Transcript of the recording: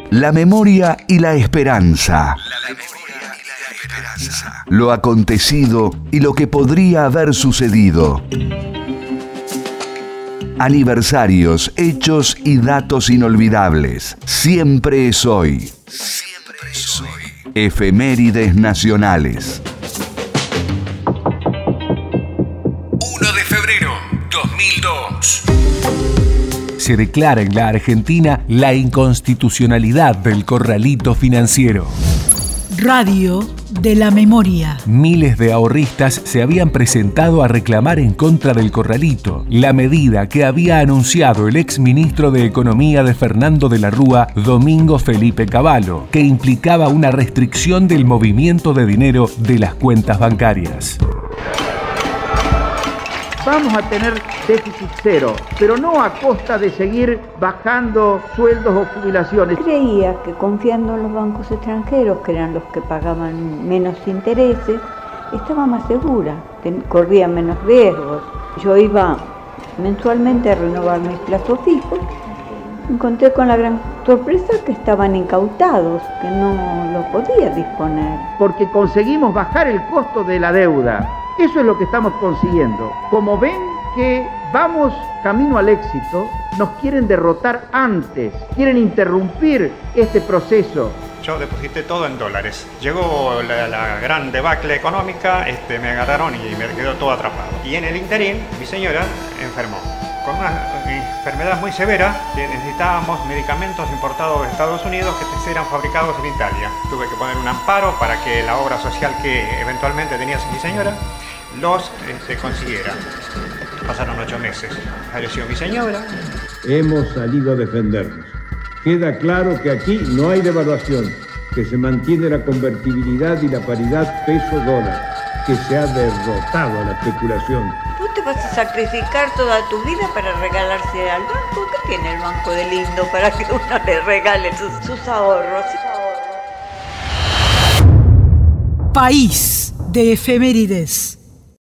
La memoria y la esperanza. Lo acontecido y lo que podría haber sucedido. Aniversarios, hechos y datos inolvidables. Siempre es hoy. Siempre es hoy. Efemérides nacionales. 1 de febrero 2002. Se declara en la Argentina la inconstitucionalidad del corralito financiero. Radio de la Memoria. Miles de ahorristas se habían presentado a reclamar en contra del corralito, la medida que había anunciado el exministro de Economía de Fernando de la Rúa, Domingo Felipe Cavallo, que implicaba una restricción del movimiento de dinero de las cuentas bancarias. Vamos a tener déficit cero, pero no a costa de seguir bajando sueldos o jubilaciones. Creía que confiando en los bancos extranjeros, que eran los que pagaban menos intereses, estaba más segura, corría menos riesgos. Yo iba mensualmente a renovar mis plazos fijos. Me encontré con la gran sorpresa que estaban incautados, que no lo podía disponer. Porque conseguimos bajar el costo de la deuda. Eso es lo que estamos consiguiendo. Como ven que vamos camino al éxito, nos quieren derrotar antes, quieren interrumpir este proceso. Yo deposité todo en dólares. Llegó la gran debacle económica, me agarraron y me quedó todo atrapado. Y en el interín, mi señora enfermó con una enfermedad muy severa, que necesitábamos medicamentos importados de Estados Unidos que eran fabricados en Italia. Tuve que poner un amparo para que la obra social que eventualmente tenía mi señora los consiguiera. Pasaron 8 meses. Falleció mi señora. Hemos salido a defendernos. Queda claro que aquí no hay devaluación, que se mantiene la convertibilidad y la paridad peso-dólar, que se ha derrotado a la especulación. ¿Vos te vas a sacrificar toda tu vida para regalarse al banco? ¿Qué tiene el banco de lindo para que uno le regale sus ahorros? País de efemérides.